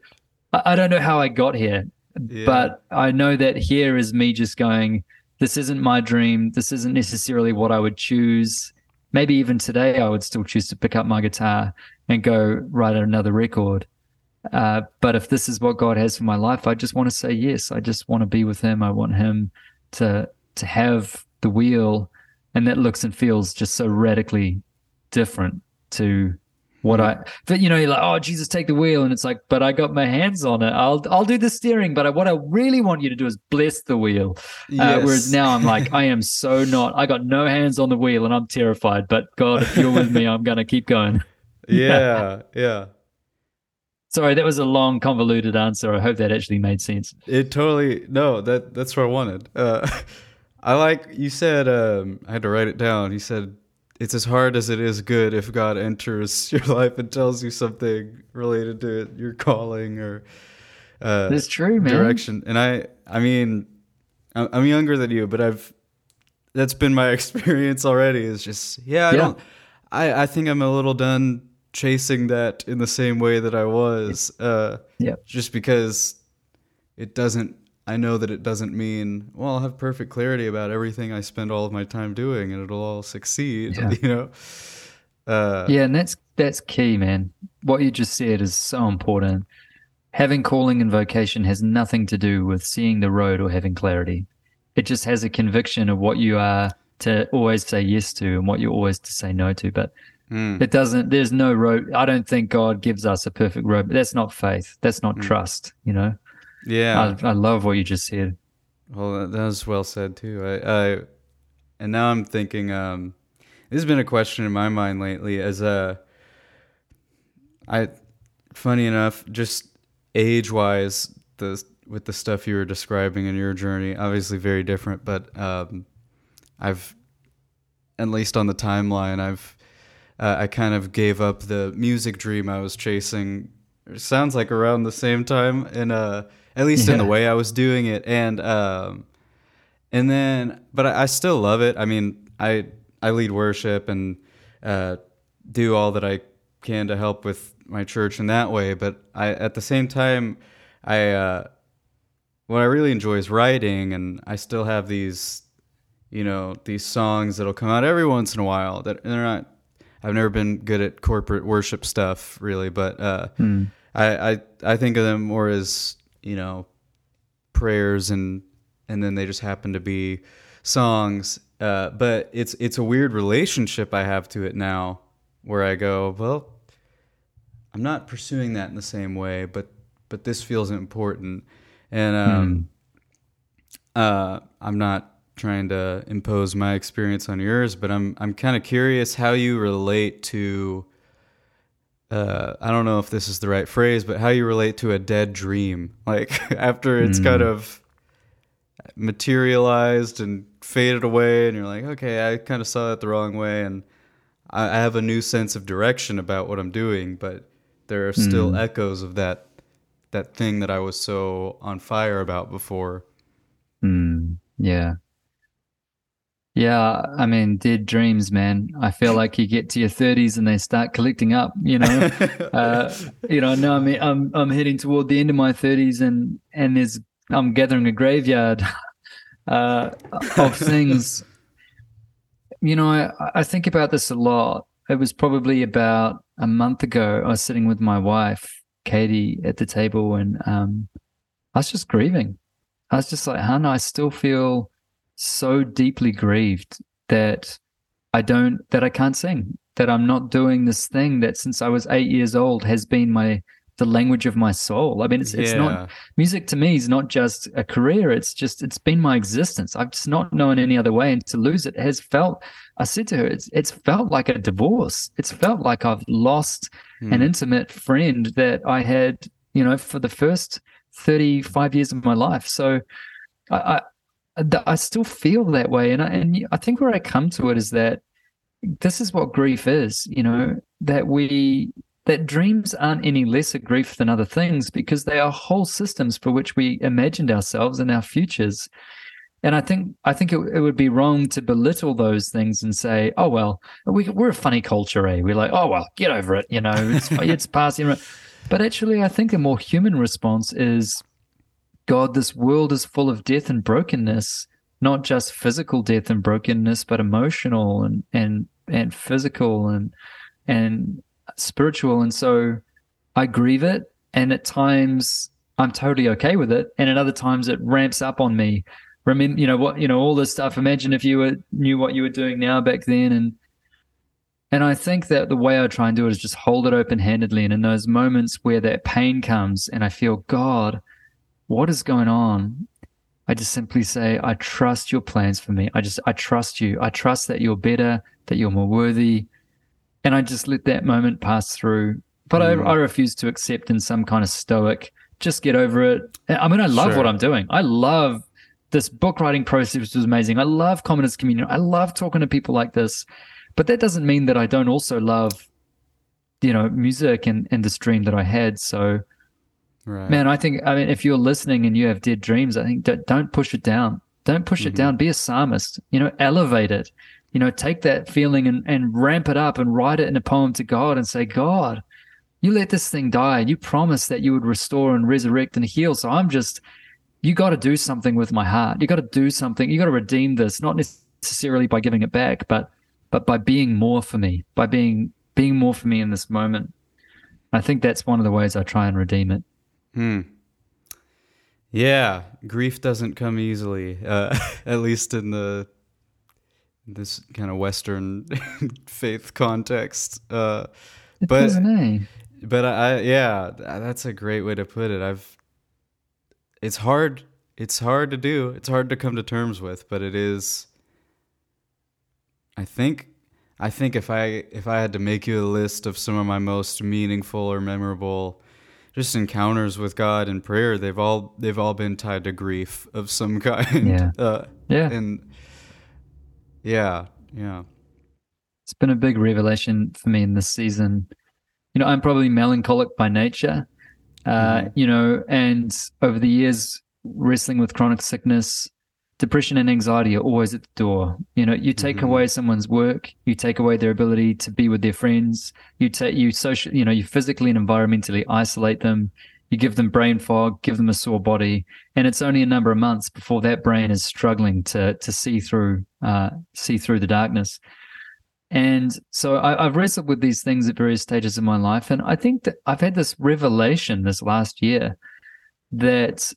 I don't know how I got here, Yeah. but I know that here is me just going, this isn't my dream. This isn't necessarily what I would choose. Maybe even today, I would still choose to pick up my guitar and go write another record. But if this is what God has for my life, I just want to say yes. I just want to be with Him. I want Him to have the wheel, and that looks and feels just so radically different to what Hmm. I. But you're like, oh Jesus, take the wheel, and it's like, but I got my hands on it. I'll do the steering, but what I really want you to do is bless the wheel. Whereas Yes. now I'm like, I am so not. I got no hands on the wheel, and I'm terrified. But God, if you're with me, I'm gonna keep going. Yeah. Yeah, yeah. Sorry, that was a long, convoluted answer. I hope that actually made sense. It totally no, that's what I wanted. I like you said I had to write it down. You said it's as hard as it is good if God enters your life and tells you something related to your calling or uh That's true, man. direction. And I mean I'm younger than you, but I've that's been my experience already is just yeah, Yeah. I think I'm a little done chasing that in the same way that I was Yeah. just because it doesn't I know that it doesn't mean well I'll have perfect clarity about everything I spend all of my time doing and it'll all succeed. Yeah. You know. uh Yeah, and that's key, man. What you just said is so important. Having calling and vocation has nothing to do with seeing the road or having clarity. It just has a conviction of what you are to always say yes to and what you're always to say no to. But mm, it doesn't, there's no road. I don't think God gives us a perfect road, but that's not faith. That's not mm. trust, you know? Yeah, I love what you just said. well that was well said too. I and now I'm thinking this has been a question in my mind lately as I funny enough just age wise the with the stuff you were describing in your journey obviously very different but I've at least on the timeline I've I kind of gave up the music dream I was chasing. It sounds like around the same time, and at least in the Yeah. way I was doing it, and then, but I still love it. I mean, I lead worship and uh, do all that I can to help with my church in that way. But I, at the same time, I what I really enjoy is writing, and I still have these, you know, these songs that'll come out every once in a while that they're not. I've never been good at corporate worship stuff really, but Hmm. I think of them more as you know prayers and then they just happen to be songs. But it's a weird relationship I have to it now, where I go, well, I'm not pursuing that in the same way, but this feels important, and Hmm. I'm not trying to impose my experience on yours, but I'm kind of curious how you relate to. I don't know if this is the right phrase, but how you relate to a dead dream, like after it's kind Hmm. of materialized and faded away, and you're like, okay, I kind of saw that the wrong way, and I have a new sense of direction about what I'm doing, but there are still Hmm. echoes of that thing that I was so on fire about before. Hmm. Yeah. Yeah, I mean, dead dreams, man. I feel like you get to your 30s and they start collecting up, you know. Uh, now I'm heading toward the end of my 30s and there's I'm gathering a graveyard uh of things. I think about this a lot. It was probably about a month ago. I was sitting with my wife, Katie, at the table and I was just grieving. I was just like, Hannah, I still feel so deeply grieved that that I can't sing, that I'm not doing this thing that since I was 8 years old has been the language of my soul. I mean, it's not Yeah. music to me is not just a career. It's been my existence. I've just not known any other way. And to lose it has felt, I said to her, it's felt like a divorce. It's felt like I've lost an Hmm. intimate friend that I had, for the first 35 years of my life. So I, I still feel that way. And I think where I come to it is that this is what grief is, that dreams aren't any less a grief than other things because they are whole systems for which we imagined ourselves and our futures. And I think it would be wrong to belittle those things and say, oh well, we're a funny culture, eh? We're like, oh well, get over it, it's past. But actually, I think a more human response is, God, this world is full of death and brokenness, not just physical death and brokenness, but emotional and physical and spiritual. And so I grieve it, and at times I'm totally okay with it, and at other times it ramps up on me. Remember, all this stuff. Imagine if knew what you were doing now back then, and I think that the way I try and do it is just hold it open-handedly. And in those moments where that pain comes and I feel, God, what is going on? I just simply say, I trust your plans for me. I trust you. I trust that you're better, that you're more worthy. And I just let that moment pass through. But I refuse to accept in some kind of stoic, just get over it. I mean, I love what I'm doing. I love this book writing process was amazing. I love Commoners Communion. I love talking to people like this. But that doesn't mean that I don't also love, music and this dream that I had. So, man, I mean, if you're listening and you have dead dreams, I think don't push it down. Don't push it down. Be a psalmist, elevate it, take that feeling and ramp it up and write it in a poem to God and say, God, you let this thing die and you promised that you would restore and resurrect and heal. So you got to do something with my heart. You got to do something. You got to redeem this, not necessarily by giving it back, but by being more for me, by being more for me in this moment. I think that's one of the ways I try and redeem it. Yeah, grief doesn't come easily, at least in this kind of Western faith context. But that's a great way to put it. It's hard to do. It's hard to come to terms with, but it is. I think if I had to make you a list of some of my most meaningful or memorable just encounters with God in prayer, they've all been tied to grief of some kind. And yeah. It's been a big revelation for me in this season. I'm probably melancholic by nature, and over the years wrestling with chronic sickness, depression and anxiety are always at the door. You take away someone's work, you take away their ability to be with their friends, you physically and environmentally isolate them, you give them brain fog, give them a sore body, and it's only a number of months before that brain is struggling to see through the darkness. And so I've wrestled with these things at various stages of my life, and I think that I've had this revelation this last year that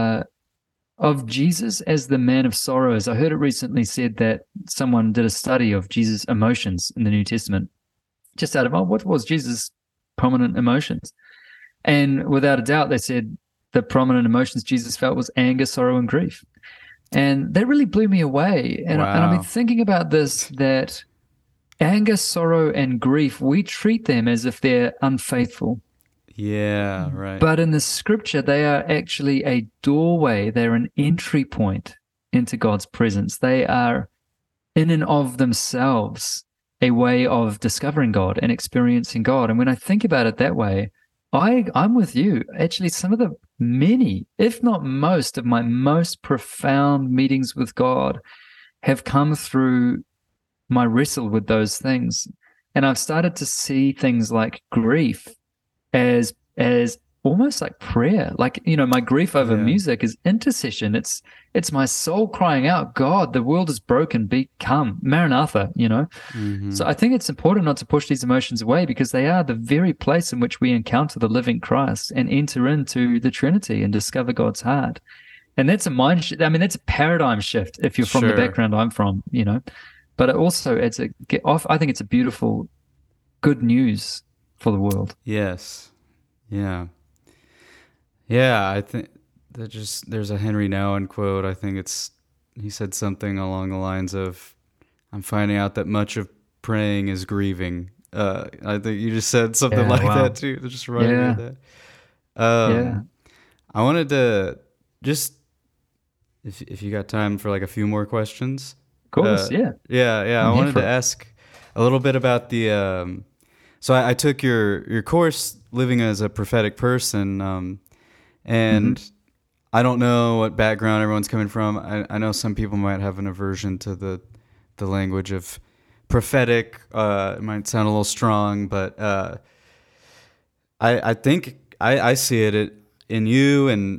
of Jesus as the man of sorrows. I heard it recently said that someone did a study of Jesus' emotions in the New Testament, just out of, what was Jesus' prominent emotions? And without a doubt, they said the prominent emotions Jesus felt was anger, sorrow, and grief. And that really blew me away. And I've been thinking about this, that anger, sorrow, and grief, we treat them as if they're unfaithful. Yeah, right. But in the scripture, they are actually a doorway. They're an entry point into God's presence. They are in and of themselves a way of discovering God and experiencing God. And when I think about it that way, I'm with you. Actually, some of the many, if not most, of my most profound meetings with God have come through my wrestle with those things. And I've started to see things like grief as almost like prayer. Like, my grief over music is intercession. It's my soul crying out, God, the world is broken, become Maranatha, So I think it's important not to push these emotions away, because they are the very place in which we encounter the living Christ and enter into the Trinity and discover God's heart. And that's a mind shift. I mean, that's a paradigm shift if you're from the background I'm from, But also, I think it's a beautiful, good news for the world. Yes. Yeah. Yeah, I think there's a Henry Nouwen quote. I think he said something along the lines of, I'm finding out that much of praying is grieving. I think you just said something that too. It just reminded me of that. I wanted to just, if you got time for like a few more questions. Of course, I wanted to ask a little bit about the. So I took your course, Living as a Prophetic Person, and I don't know what background everyone's coming from. I know some people might have an aversion to the language of prophetic. It might sound a little strong, but I think I see in you, and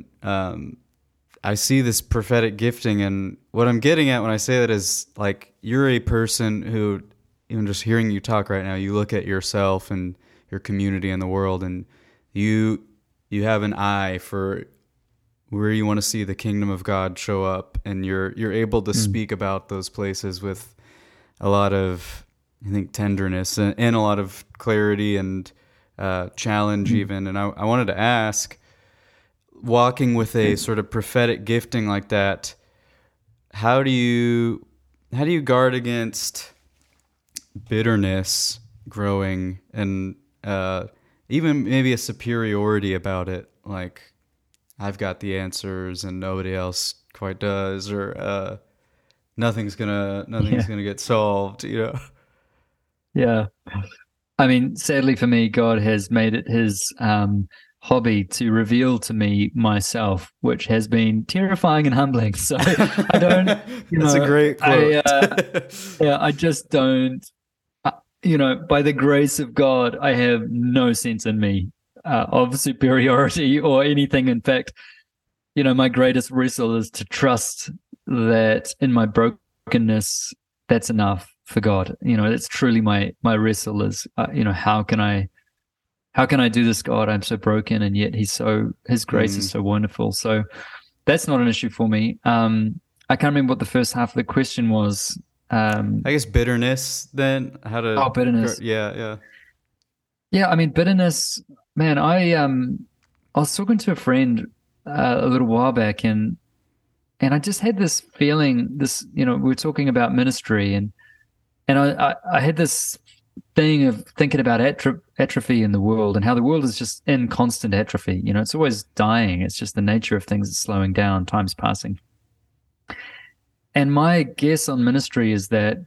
I see this prophetic gifting. And what I'm getting at when I say that is, like, you're a person who, even just hearing you talk right now, you look at yourself and your community and the world, and you have an eye for where you want to see the kingdom of God show up, and you're able to speak about those places with a lot of, I think, tenderness and a lot of clarity and challenge even. And I wanted to ask, walking with a sort of prophetic gifting like that, how do you guard against bitterness growing, and even maybe a superiority about it, like, I've got the answers and nobody else quite does, or nothing's gonna get solved, you know? Yeah. I mean, sadly for me, God has made it his hobby to reveal to me myself, which has been terrifying and humbling. So I don't, That's a great quote. I just don't, by the grace of God, I have no sense in me of superiority or anything. In fact, my greatest wrestle is to trust that in my brokenness, that's enough for God. It's truly my wrestle is, how can I do this, God? I'm so broken, and yet his grace is so wonderful. So that's not an issue for me. I can't remember what the first half of the question was. I guess bitterness then, bitterness. Yeah. I mean, bitterness, man, I was talking to a friend a little while back, and I just had this feeling, we were talking about ministry, and I had this thing of thinking about atrophy in the world, and how the world is just in constant atrophy. It's always dying. It's just the nature of things is slowing down, time's passing. And my guess on ministry is that,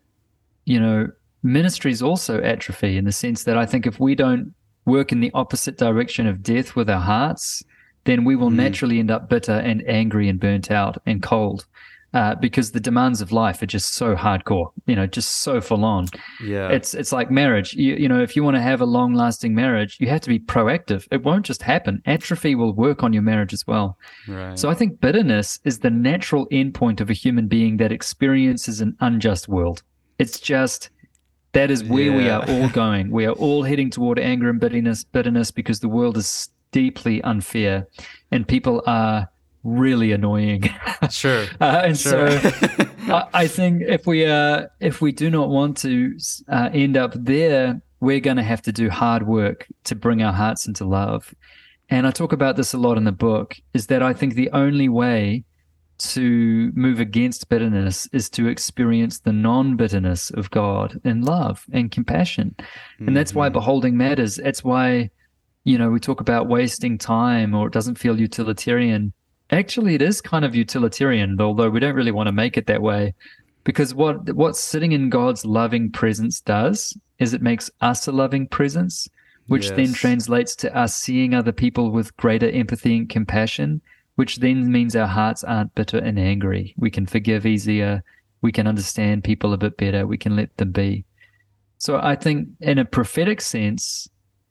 ministry is also atrophy, in the sense that I think if we don't work in the opposite direction of death with our hearts, then we will naturally end up bitter and angry and burnt out and cold. Because the demands of life are just so hardcore, just so full on. Yeah. It's like marriage. If you want to have a long lasting marriage, you have to be proactive. It won't just happen. Atrophy will work on your marriage as well. Right. So I think bitterness is the natural endpoint of a human being that experiences an unjust world. It's just, that is where we are all going. We are all heading toward anger and bitterness because the world is deeply unfair, and people are really annoying. Sure. So I think if we do not want to end up there, we're going to have to do hard work to bring our hearts into love. And I talk about this a lot in the book, is that I think the only way to move against bitterness is to experience the non-bitterness of God in love and compassion. And that's why beholding matters. That's why, we talk about wasting time, or it doesn't feel utilitarian. Actually, it is kind of utilitarian, although we don't really want to make it that way, because what sitting in God's loving presence does is it makes us a loving presence, which then translates to us seeing other people with greater empathy and compassion, which then means our hearts aren't bitter and angry. We can forgive easier. We can understand people a bit better. We can let them be. So I think in a prophetic sense,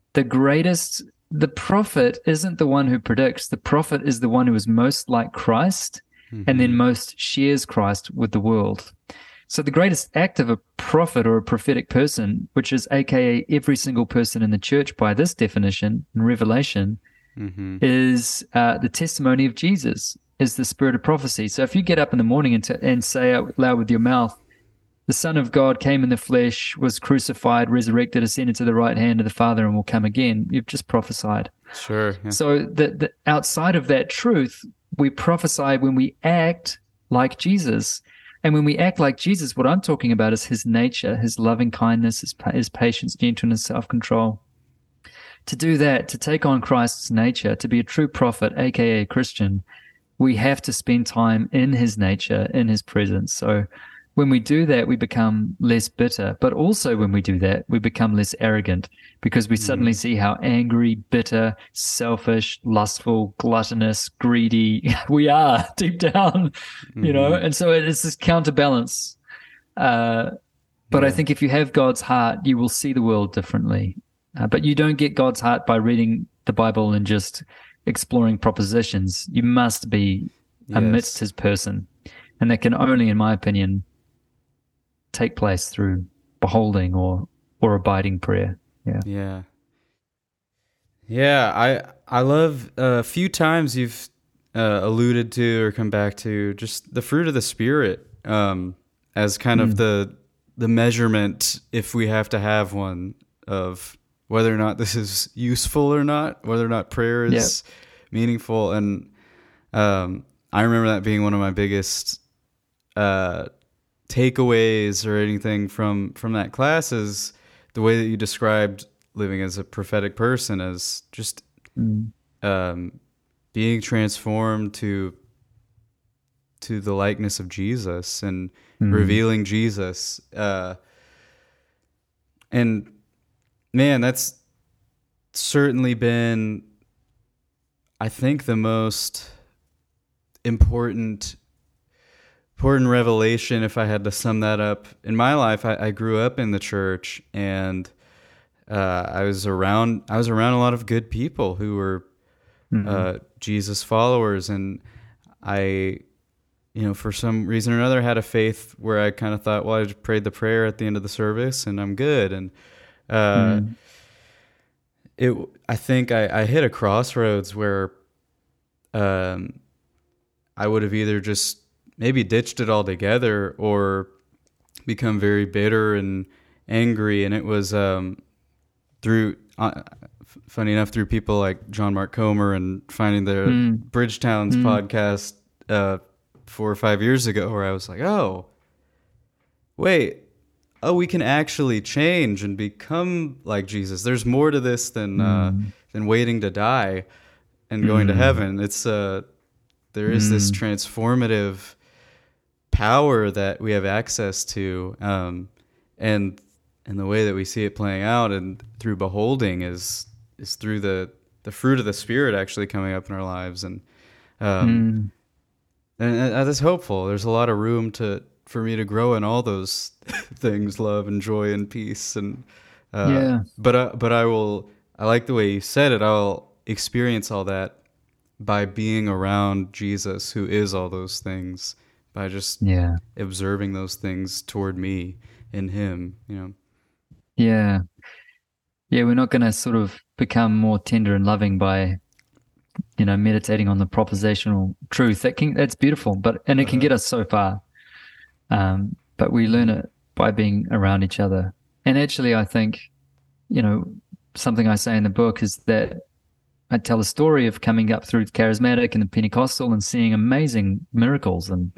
the prophet isn't the one who predicts. The prophet is the one who is most like Christ and then most shares Christ with the world. So the greatest act of a prophet or a prophetic person, which is AKA every single person in the church by this definition in Revelation, is the testimony of Jesus, is the spirit of prophecy. So if you get up in the morning and say out loud with your mouth, the Son of God came in the flesh, was crucified, resurrected, ascended to the right hand of the Father, and will come again, you've just prophesied. Sure. Yeah. So the outside of that truth, we prophesy when we act like Jesus. And when we act like Jesus, what I'm talking about is his nature, his loving kindness, his patience, gentleness, self-control. To do that, to take on Christ's nature, to be a true prophet, aka Christian, we have to spend time in his nature, in his presence. So when we do that, we become less bitter. But also when we do that, we become less arrogant, because we suddenly see how angry, bitter, selfish, lustful, gluttonous, greedy we are deep down, and so it's this counterbalance. But I think if you have God's heart, you will see the world differently. But you don't get God's heart by reading the Bible and just exploring propositions. You must be amidst Yes. his person. And that can only, in my opinion, take place through beholding or abiding prayer. Yeah. Yeah. Yeah, I love a few times you've alluded to or come back to just the fruit of the spirit as kind of the measurement, if we have to have one, of whether or not this is useful or not, whether or not prayer is meaningful. And I remember that being one of my biggest takeaways or anything from that class is the way that you described living as a prophetic person as just being transformed to the likeness of Jesus and revealing Jesus. And man, that's certainly been, I think, the most important revelation, if I had to sum that up in my life. I grew up in the church, and I was around a lot of good people who were Jesus followers, and I, for some reason or another, had a faith where I kind of thought, well, I just prayed the prayer at the end of the service and I'm good. And I think I hit a crossroads where I would have either just maybe ditched it altogether or become very bitter and angry. And it was through, funny enough, through people like John Mark Comer and finding the Bridgetowns podcast 4 or 5 years ago, where I was like, oh, wait, we can actually change and become like Jesus. There's more to this than waiting to die and going to heaven. It's there is this transformative power that we have access to, and the way that we see it playing out and through beholding is through the fruit of the Spirit actually coming up in our lives, and that's hopeful. There's a lot of room for me to grow in all those things: love and joy and peace. And but I like the way you said it. I'll experience all that by being around Jesus, who is all those things, by just observing those things toward me in Him. Yeah. We're not going to sort of become more tender and loving by, meditating on the propositional truth. That's beautiful, and it can get us so far. But we learn it by being around each other. And actually, I think, something I say in the book is that I tell a story of coming up through the charismatic and the Pentecostal and seeing amazing miracles and,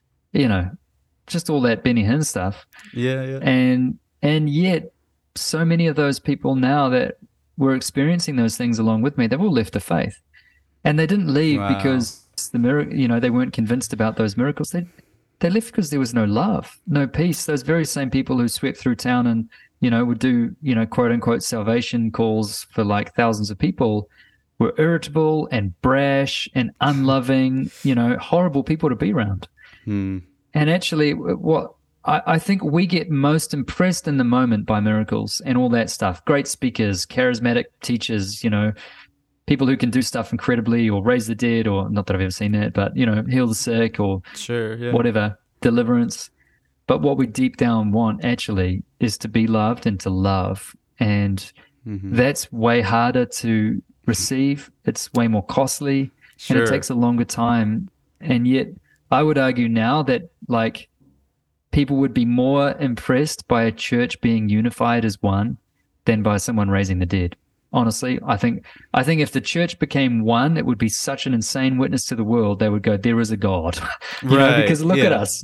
just all that Benny Hinn stuff. Yeah. And yet so many of those people now that were experiencing those things along with me, they've all left the faith. And they didn't leave because the miracle, they weren't convinced about those miracles. They left because there was no love, no peace. Those very same people who swept through town and, would do, quote unquote salvation calls for like thousands of people were irritable and brash and unloving, horrible people to be around. And actually what I think we get most impressed in the moment by miracles and all that stuff. Great speakers, charismatic teachers, people who can do stuff incredibly or raise the dead, or not that I've ever seen that, but, heal the sick or whatever, deliverance. But what we deep down want actually is to be loved and to love. And that's way harder to receive. It's way more costly and it takes a longer time. And yet I would argue now that like people would be more impressed by a church being unified as one than by someone raising the dead. Honestly, I think if the church became one, it would be such an insane witness to the world. They would go, there is a God, because look at us,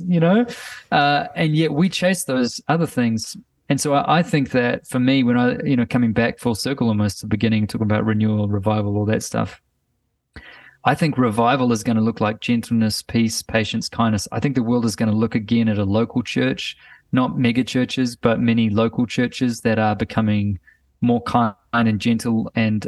and yet we chase those other things. And so I think that for me, when I, coming back full circle almost to the beginning, talking about renewal, revival, all that stuff, I think revival is going to look like gentleness, peace, patience, kindness. I think the world is going to look again at a local church, not mega churches, but many local churches that are becoming more kind and gentle and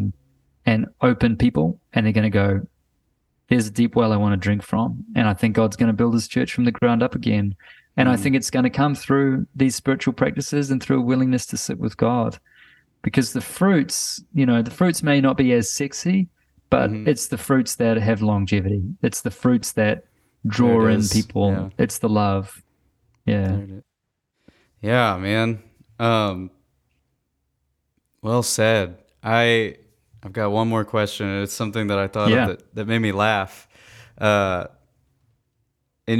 open people. And they're going to go, there's a deep well I want to drink from. And I think God's going to build his church from the ground up again. And I think it's going to come through these spiritual practices and through a willingness to sit with God. because the fruits may not be as sexy, but Hmm. it's the fruits that have longevity. It's the fruits that There draw it in is. people. Yeah. It's the love. Yeah. There it is. Yeah, man. Um, well said. I've got one more question, and it's something that I thought of Yeah. that made me laugh. Uh, in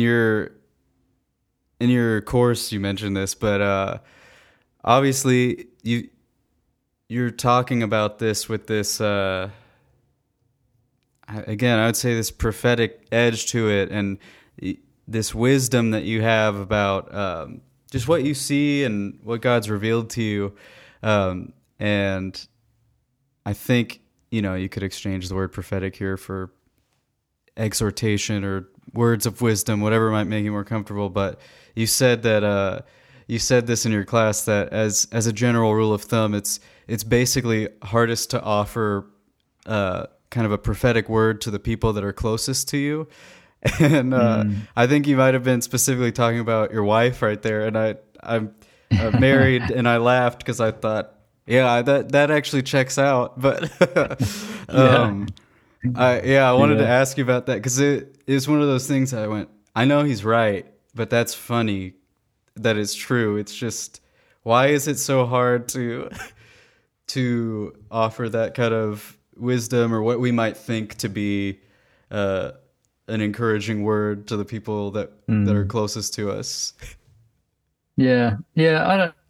your course, you mentioned this, but obviously you're talking about this with this. Again, I would say this prophetic edge to it, and this wisdom that you have about just what you see and what God's revealed to you. And I think, you could exchange the word prophetic here for exhortation or words of wisdom, whatever might make you more comfortable. But you said that you said this in your class, that as a general rule of thumb, it's basically hardest to offer kind of a prophetic word to the people that are closest to you. And I think you might have been specifically talking about your wife right there. And I'm married, and I laughed because I thought, yeah, that actually checks out. But Yeah. I wanted to Yeah. ask you about that, because it is one of those things that I went, I know he's right, but that's funny that it's true. It's just, why is it so hard to offer that kind of wisdom, or what we might think to be an encouraging word to the people that are closest to us? Yeah, yeah.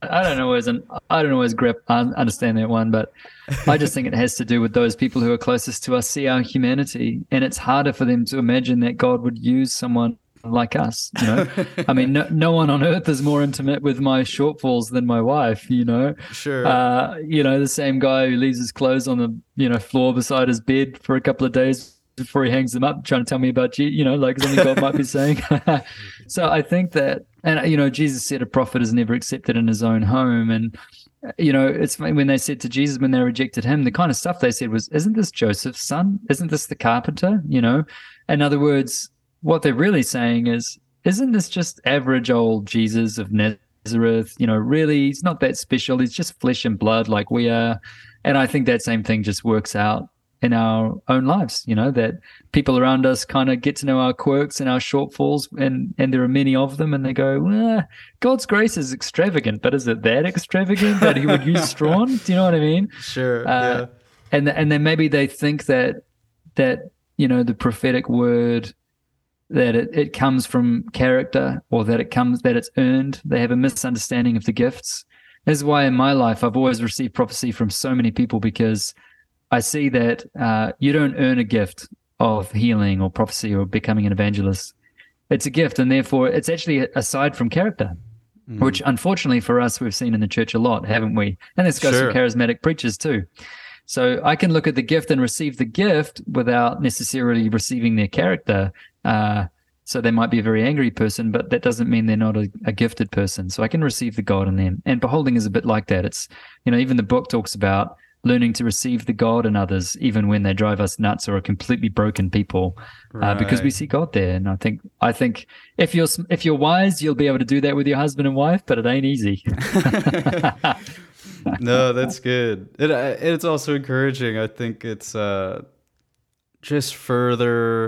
I don't always understand that one, but I just think it has to do with those people who are closest to us see our humanity, and it's harder for them to imagine that God would use someone like us. I mean, no one on earth is more intimate with my shortfalls than my wife. Sure. The same guy who leaves his clothes on the floor beside his bed for a couple of days before he hangs them up, trying to tell me about like something God might be saying. So I think that, and Jesus said a prophet is never accepted in his own home, and it's funny when they said to Jesus, when they rejected him, the kind of stuff they said was, "Isn't this Joseph's son? Isn't this the carpenter?" In other words, what they're really saying is, "Isn't this just average old Jesus of Nazareth? Really, he's not that special. He's just flesh and blood like we are." And I think that same thing just works out in our own lives, that people around us kind of get to know our quirks and our shortfalls, and there are many of them, and they go, well, God's grace is extravagant, but is it that extravagant that he would use Strawn? Do you know what I mean? Sure. Yeah. And then maybe they think that the prophetic word, that it comes from character, or that it's earned. They have a misunderstanding of the gifts. This is why in my life I've always received prophecy from so many people, because I see that you don't earn a gift of healing or prophecy or becoming an evangelist. It's a gift, and therefore it's actually aside from character, which unfortunately for us, we've seen in the church a lot, haven't we? And this goes Sure. for charismatic preachers too. So I can look at the gift and receive the gift without necessarily receiving their character. So they might be a very angry person, but that doesn't mean they're not a gifted person. So I can receive the God in them. And beholding is a bit like that. It's, even the book talks about learning to receive the God in others, even when they drive us nuts or are completely broken people, because we Right. see God there. And I think if you're wise, you'll be able to do that with your husband and wife, but it ain't easy. No, that's good. It's also encouraging. I think it's just further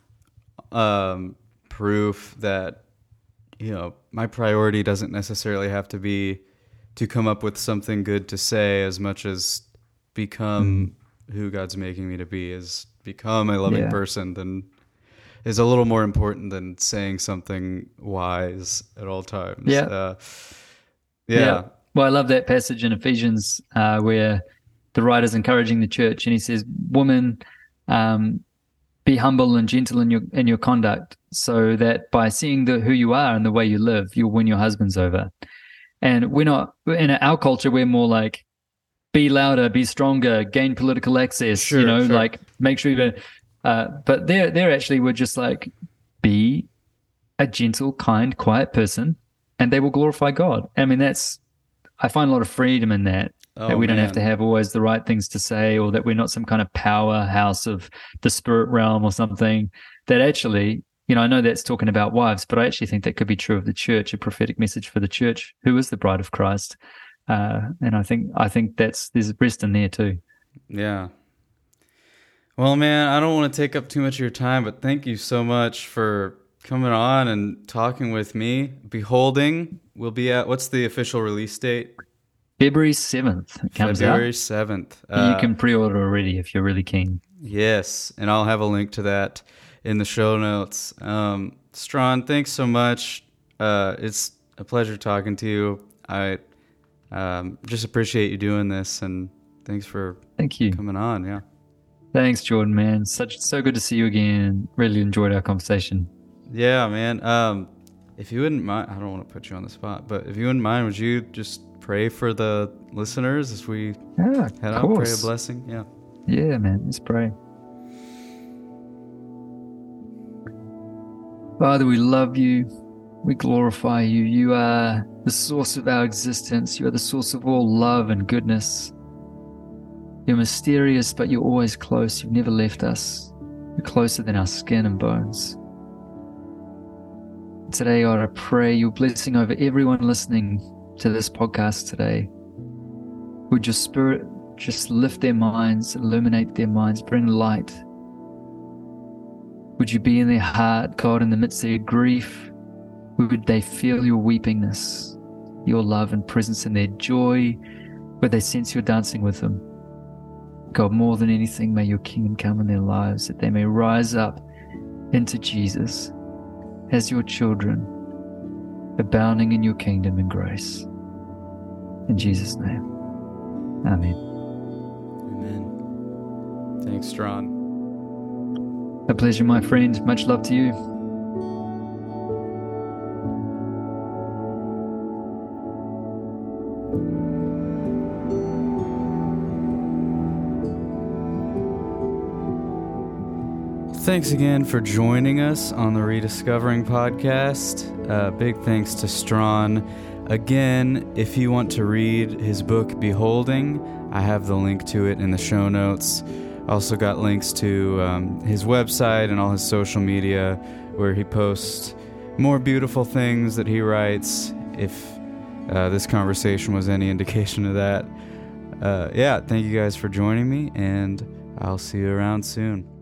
proof that my priority doesn't necessarily have to be to come up with something good to say, as much as become who God's making me to be, is become a loving Yeah. person, then is a little more important than saying something wise at all times. Yeah. Yeah. Well, I love that passage in Ephesians where the writer's encouraging the church, and he says, "Woman, be humble and gentle in your conduct, so that by seeing who you are and the way you live, you'll win your husbands over." And we're not in our culture. We're more like, be louder, be stronger, gain political access. Sure. Like make sure you. But they're actually were just like, be a gentle, kind, quiet person, and they will glorify God. I mean, I find a lot of freedom in that. Oh, That we don't have man. to have always the right things to say, or that we're not some kind of powerhouse of the spirit realm or something. That actually, I know that's talking about wives, but I actually think that could be true of the church, a prophetic message for the church, who is the bride of Christ. And I think there's rest in there too. Yeah. Well, man, I don't want to take up too much of your time, but thank you so much for coming on and talking with me. Beholding will be at, what's the official release date? February 7th it comes February out. 7th. You can pre-order already if you're really keen. Yes, and I'll have a link to that in the show notes. Strawn, thanks so much. It's a pleasure talking to you. I just appreciate you doing this, and thanks for Thank you. coming on. Yeah. Thanks, Jordan, man. So good to see you again. Really enjoyed our conversation. Yeah, man. If you wouldn't mind, I don't want to put you on the spot, but if you wouldn't mind, would you just pray for the listeners as we head out? Pray a blessing. Yeah. Yeah, man. Let's pray. Father, we love you. We glorify you. You are the source of our existence. You are the source of all love and goodness. You're mysterious, but you're always close. You've never left us. You're closer than our skin and bones. Today, God, I pray your blessing over everyone listening to this podcast today. Would your Spirit just lift their minds, illuminate their minds, bring light? Would you be in their heart, God, in the midst of their grief? Would they feel your weepingness, your love and presence, and their joy? Would they sense your dancing with them? God, more than anything, may your kingdom come in their lives, that they may rise up into Jesus as your children, abounding in your kingdom and grace. In Jesus' name, amen. Amen. Thanks, Strawn. A pleasure, my friend. Much love to you. Thanks again for joining us on the Rediscovering Podcast. Big thanks to Strawn. Again, if you want to read his book, Beholding, I have the link to it in the show notes. Also got links to his website and all his social media where he posts more beautiful things that he writes, if this conversation was any indication of that. Yeah, thank you guys for joining me, and I'll see you around soon.